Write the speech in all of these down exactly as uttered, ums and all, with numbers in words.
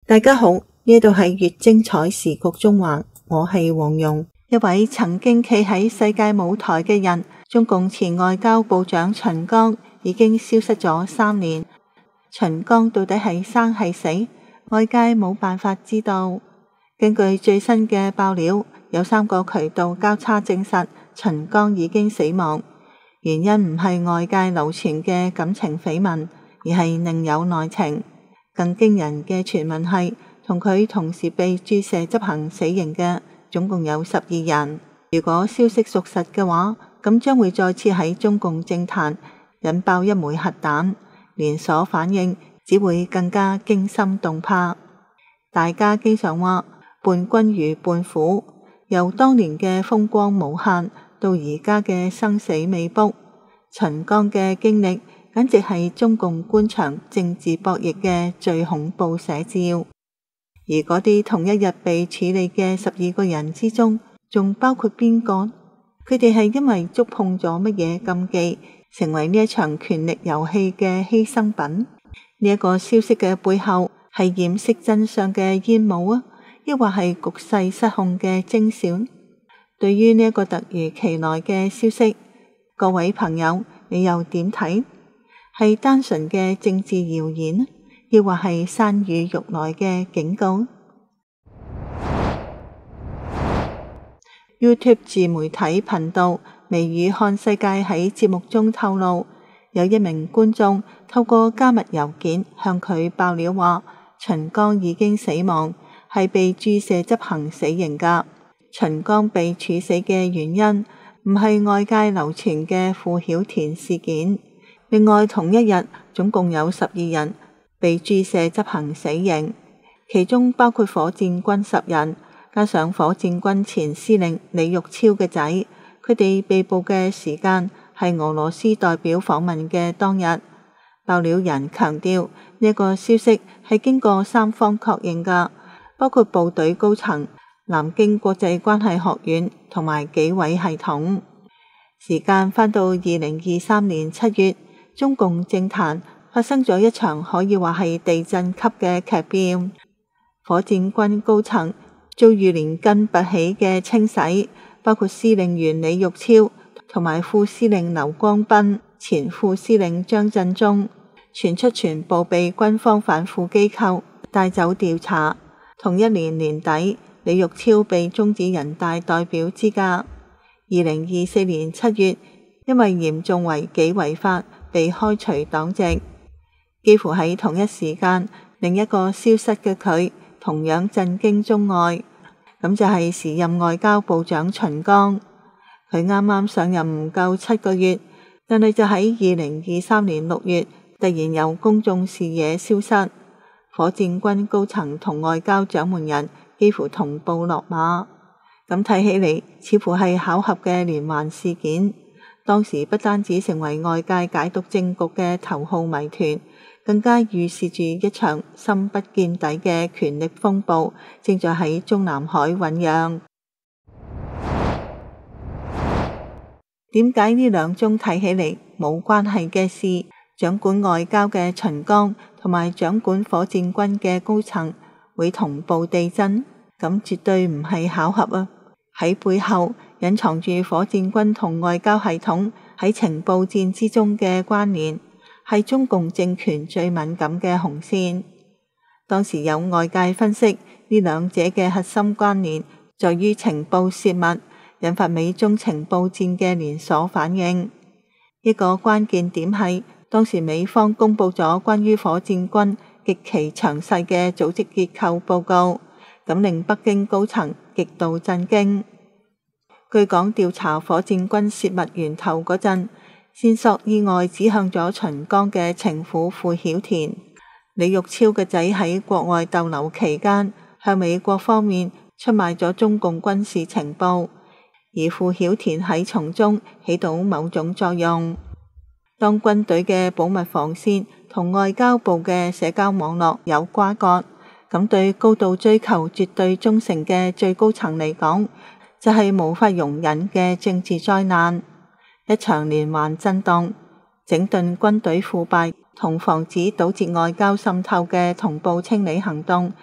大家好，呢度係粵精彩時局中環，我係黃蓉。一位曾經企喺世界舞台嘅人，中共前外交部長秦剛已經消失咗三年。秦剛到底係生係死，外界冇辦法知道。根據最新嘅爆料，有三個渠道交叉證實秦剛已經死亡，原因唔係外界流傳嘅感情緋聞，而係另有內情。更驚人嘅傳聞係，同佢同時被注射執行死刑嘅總共有十二人。如果消息屬實嘅話，咁將會再次喺中共政壇引爆一枚核彈，連鎖反應只會更加驚心動魄。大家經常話伴君如伴虎，由當年嘅風光無限到而家嘅生死未卜，秦剛嘅經歷簡直係中共官場政治博弈嘅最恐怖寫照。而嗰啲同一日被處理嘅十二個人之中，仲包括邊個？佢哋係因為觸碰咗乜嘢禁忌，成為呢一場權力遊戲嘅犧牲品？呢一個消息嘅背後係掩飾真相嘅煙霧啊，抑或係局勢失控嘅徵兆？對於呢一個突如其來嘅消息，各位朋友，你又點睇？係單純嘅政治謠言，亦或係山雨欲來嘅警告？ YouTube 自媒體頻道微語看世界喺節目中透露，有一名觀眾透過加密郵件向佢爆料話，秦剛已經死亡，係被注射執行死刑噶。秦剛被處死嘅原因唔係外界流傳嘅傅曉田事件。另外同一日，總共有十二人被注射執行死刑，其中包括火箭軍十人，加上火箭軍前司令李玉超嘅仔。佢哋被捕嘅時間係俄羅斯代表訪問嘅當日。爆料人強調，呢一個消息係經過三方確認噶，包括部隊高層、南京國際關係學院同埋紀委系統。時間返到二零二三年七月，中共政壇發生咗一場可以話係地震級嘅劇變，火箭軍高層遭遇連根拔起嘅清洗，包括司令員李玉超同埋副司令劉光斌、前副司令張振中，傳出全部被軍方反腐機構帶走調查。同一年年底，李玉超被終止人大代表資格。二零二四年七月，因為嚴重違紀違法，被開除黨籍。幾乎喺同一時間，另一個消失嘅佢同樣震驚中外，咁就係時任外交部長秦剛。佢啱啱上任唔夠七個月，但係就喺二零二三年六月突然由公眾視野消失。火箭軍高層同外交掌門人幾乎同步落馬，咁睇起嚟似乎係巧合嘅連環事件。當時不單止成為外界解讀政局嘅頭號謎團，更加預示住一場深不見底嘅權力風暴正在喺中南海醞釀。點解呢兩宗睇起嚟冇關係嘅事，掌管外交嘅秦剛同埋掌管火箭軍嘅高層會同步地震？咁絕對唔係巧合啊！喺背後隱藏住火箭軍同外交系統喺情報戰之中嘅關聯，係中共政權最敏感嘅紅線。當時有外界分析，呢兩者嘅核心關聯在於情報洩密，引發美中情報戰嘅連鎖反應。一個關鍵點係，當時美方公布咗關於火箭軍極其詳細嘅組織結構報告，咁令北京高層極度震驚。據講，調查火箭軍洩密源頭嗰陣，線索意外指向咗秦剛嘅情婦傅曉田。李玉超嘅仔喺國外逗留期間，向美國方面出賣咗中共軍事情報，而傅曉田喺從中起到某種作用。當軍隊嘅保密防線同外交部嘅社交網絡有瓜葛，咁對高度追求絕對忠誠嘅最高層嚟講，就係無法容忍嘅政治災難。一場連環震盪，整頓軍隊腐敗同防止堵截外交滲透嘅同步清理行動，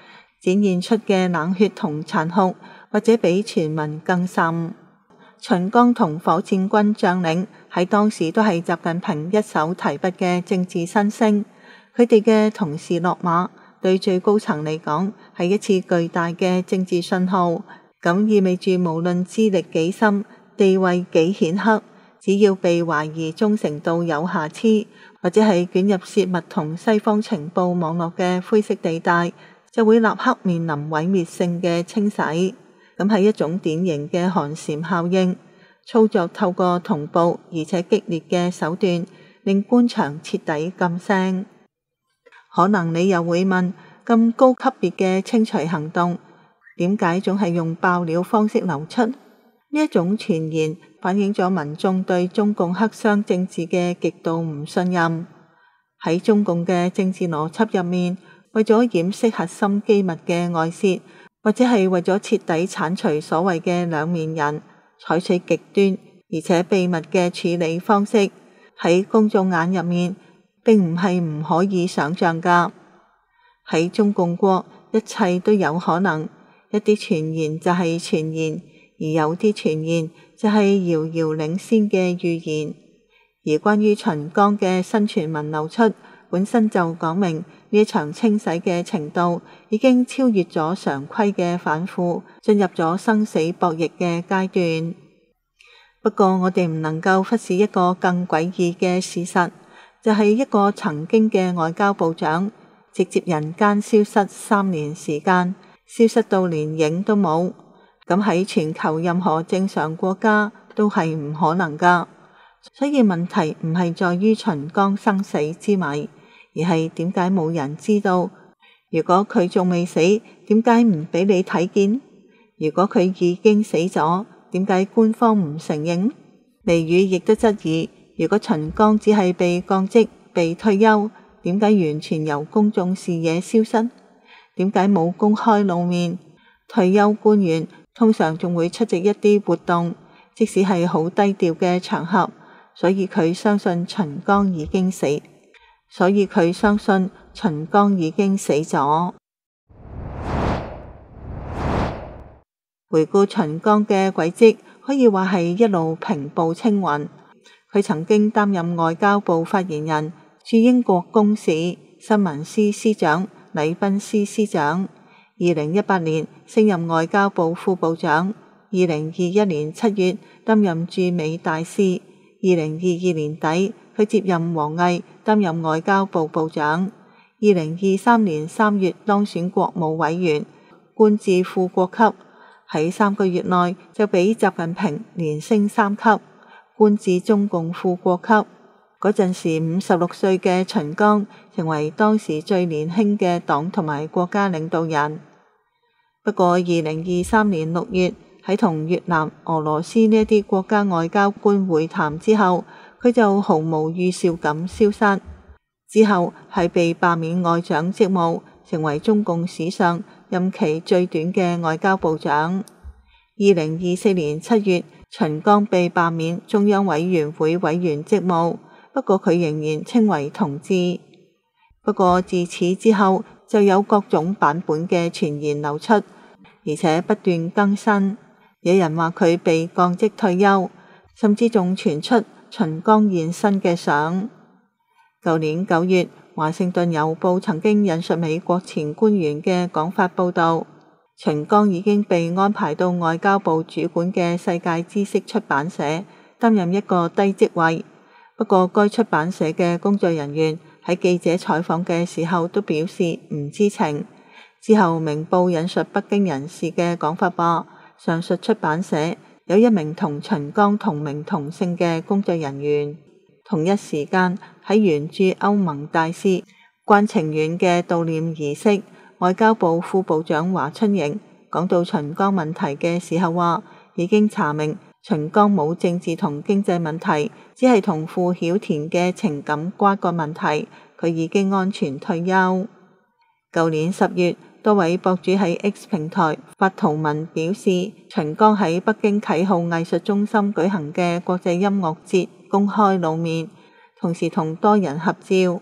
展現出嘅冷血同殘酷，或者比傳聞更甚。秦剛同火箭軍將領喺當時都係習近平一手提拔嘅政治新星，佢哋嘅同時落馬，對最高層嚟講係一次巨大嘅政治信號，咁意味住無論資歷幾深、地位幾顯赫，只要被懷疑忠誠度有瑕疵，或者係捲入泄密同西方情報網絡嘅灰色地帶，就會立刻面臨毀滅性嘅清洗。咁係一種典型嘅寒蟬效應，操作透過同步而且激烈嘅手段，令官場徹底噤聲。可能你又會問，咁高級別嘅清除行動，點解總係用爆料方式流出？呢一種傳言反映咗民眾對中共黑箱政治嘅極度唔信任。喺中共嘅政治邏輯入面，為咗掩飾核心機密嘅外泄，或者係為咗徹底鏟除所謂嘅兩面人，採取極端而且秘密嘅處理方式，喺公眾眼入面並唔係唔可以想象噶。喺中共國，一切都有可能，一啲傳言就係傳言，而有啲傳言就係遙遙領先嘅預言。而關於秦剛嘅新傳聞流出，本身就講明呢一場清洗嘅程度已經超越咗常規嘅反腐，進入咗生死博弈嘅階段。不過我哋唔能夠忽視一個更詭異嘅事實，就係一個曾經嘅外交部長直接人間消失三年時間，消失到連影都冇。咁喺全球任何正常國家都係唔可能噶。所以問題唔係在於秦剛生死之謎，而係點解冇人知道？如果佢仲未死，點解唔俾你睇見？如果佢已經死咗，點解官方唔承認？微語亦都質疑，如果秦剛只係被降職、被退休，點解完全由公眾視野消失？點解冇公開露面？退休官員通常仲會出席一啲活動，即使係好低調嘅場合。所以佢相信秦剛已經死，所以佢相信秦剛已經死咗。回顧秦剛嘅軌跡，可以話係一路平步青雲。佢曾經擔任外交部發言人、駐英國公使、新聞司司長、禮賓司司長。二零一八年升任外交部副部長，二零二一年七月擔任駐美大使。二零二二年底，佢接任王毅擔任外交部部長。二零二三年三月當選國務委員，官至副國級，喺三個月內就比習近平連升三級，官至中共副國級。嗰陣時五十六歲嘅秦剛成為當時最年輕嘅黨同埋國家領導人。不過二零二三年六月，喺同越南、俄羅斯呢一啲國家外交官會談之後，佢就毫無預兆咁消失。之後係被罷免外長職務，成為中共史上任期最短嘅外交部長。二零二四年七月，秦剛被罷免中央委員會委員職務，不過佢仍然稱為同志。不過自此之後，就有各種版本嘅傳言流出，而且不斷更新。有人話佢被降職退休，甚至仲傳出秦剛現身嘅相。舊年九月，華盛頓郵報曾經引述美國前官員嘅講法報道，秦剛已經被安排到外交部主管嘅世界知識出版社擔任一個低職位。不過該出版社嘅工作人員喺記者採訪嘅時候都表示唔知情。之後明報引述北京人士嘅講法話，上述出版社有一名同秦剛同名同姓嘅工作人員。同一時間喺援駐歐盟大使關情遠嘅悼念儀式，外交部副部長華春瑩講到秦剛問題嘅時候話，已經查明秦剛冇政治同經濟問題，只係同傅曉田嘅情感瓜葛問題，佢已經安全退休。舊年十月，多位博主喺 X 平台發圖文表示，秦剛喺北京啟浩藝術中心舉行嘅國際音樂節公開露面，同時同多人合照。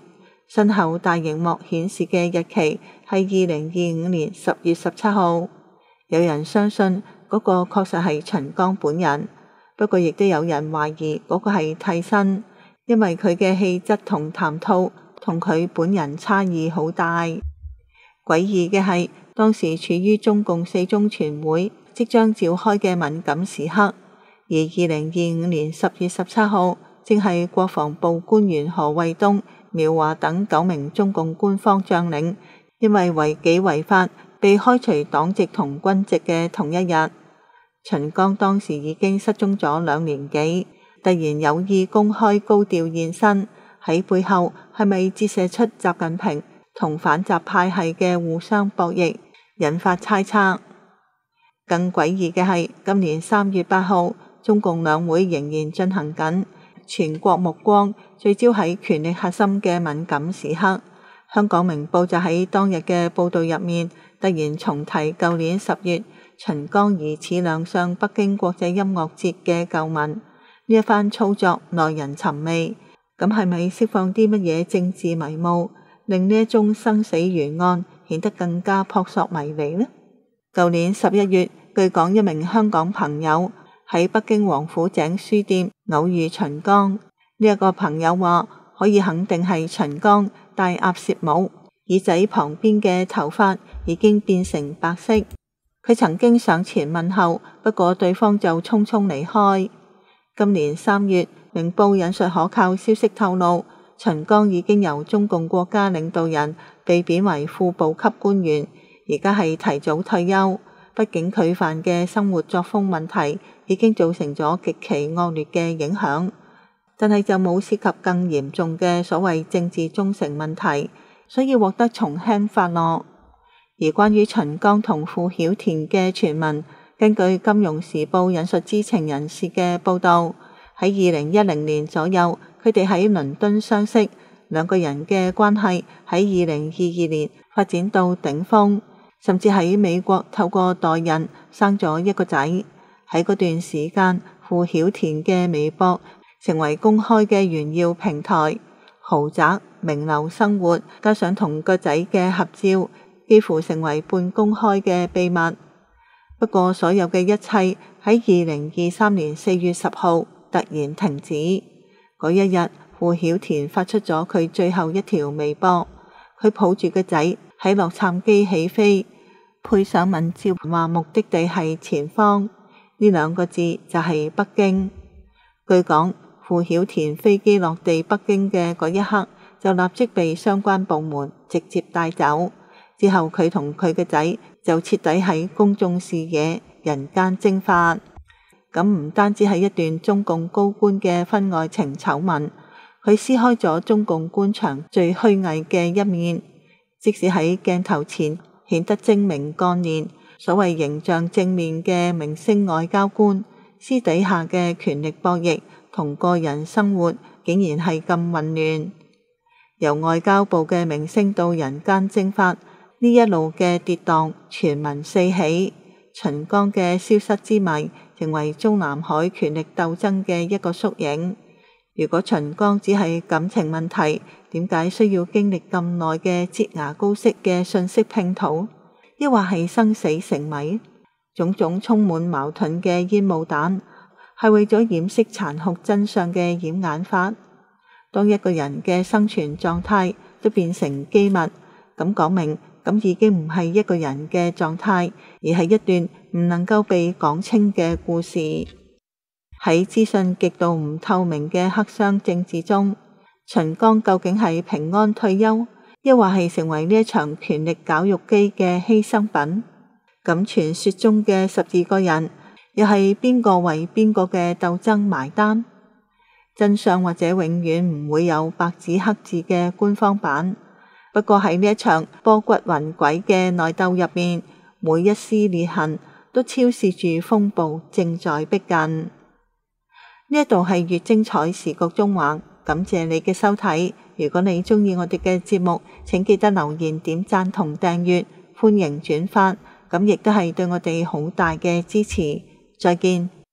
身後大螢幕顯示嘅日期係二零二五年十月十七號。有人相信嗰個確實係秦剛本人，不過亦都有人懷疑嗰個係替身，因為佢嘅氣質同談吐同佢本人差異好大。詭異嘅係，當時處於中共四中全會即將召開嘅敏感時刻，而二零二五年十月十七號正係國防部官員何衛東、苗華等九名中共官方將領因為違紀違法被開除黨籍同軍籍嘅同一日。秦剛當時已經失蹤咗兩年幾，突然有意公開高調現身，喺背後係咪折射出習近平同反習派系嘅互相博弈，引發猜測。更詭異嘅係，今年三月八號，中共兩會仍然進行緊，全國目光聚焦喺權力核心嘅敏感時刻。香港明報就喺當日嘅報道入面，突然重提舊年十月秦剛疑似亮相北京國際音樂節嘅舊聞。呢一番操作耐人尋味，咁係咪釋放啲乜嘢政治迷霧，令呢一宗生死懸案顯得更加撲朔迷離呢？舊年十一月，據講一名香港朋友喺北京王府井書店偶遇秦剛，呢、這、一個朋友話可以肯定係秦剛戴鴨舌帽，耳仔旁邊嘅頭髮已經變成白色。佢曾經上前問候，不過對方就匆匆離開。今年三月，明報引述可靠消息透露，秦剛已經由中共國家領導人被貶為副部級官員，而家係提早退休。畢竟佢犯嘅生活作風問題已經造成咗極其惡劣嘅影響，但係就冇涉及更嚴重嘅所謂政治忠誠問題，所以獲得從輕發落。而關於秦剛同傅曉田嘅傳聞，根據《金融時報》引述知情人士嘅報道，喺二零一零年左右，佢哋喺倫敦相識，兩個人嘅關係喺二零二二年發展到頂峰，甚至喺美國透過代孕生咗一個仔。喺嗰段時間，傅曉田嘅微博成為公開嘅炫耀平台，豪宅、名流生活，加上同個仔嘅合照，幾乎成為半公開嘅秘密。不過所有嘅一切喺二零二三年四月十號突然停止。嗰一日，傅曉田發出咗佢最後一條微博，佢抱住個仔喺洛杉磯起飛，配上文照話目的地係前方，呢兩個字就係北京。據講，傅曉田飛機落地北京嘅嗰一刻，就立即被相關部門直接帶走。之後佢同佢嘅仔就徹底喺公眾視野人間蒸發。咁唔單止係一段中共高官嘅婚外情醜聞，佢撕開咗中共官場最虛偽嘅一面。即使喺鏡頭前顯得精明幹練，所謂形象正面嘅明星外交官，私底下嘅權力博弈同個人生活竟然係咁混亂。由外交部嘅明星到人間蒸發，呢一路嘅跌宕傳聞四起，秦剛嘅消失之謎成為中南海權力鬥爭嘅一個縮影。如果秦剛只係感情問題，點解需要經歷咁耐嘅擠牙膏式嘅信息拼圖？抑或係生死成謎？種種充滿矛盾嘅煙霧彈，係為咗掩飾殘酷真相嘅掩眼法。當一個人嘅生存狀態都變成機密，咁講明咁已經唔係一個人嘅狀態，而係一段唔能夠被講清嘅故事。喺資訊極度唔透明嘅黑箱政治中，秦剛究竟係平安退休，抑或係成為呢一場權力絞肉機嘅犧牲品？咁傳說中嘅十二個人，又係邊個為邊個嘅鬥爭埋單？真相或者永遠唔會有白紙黑字嘅官方版。不過喺呢一場波譎雲詭嘅內鬥入面，每一絲裂痕都昭示住風暴正在逼近。呢一度係粵精彩時局中環，感謝你嘅收睇。如果你鍾意我哋嘅節目，請記得留言、點讚同訂閱，歡迎轉發，咁亦都係對我哋好大嘅支持。再見。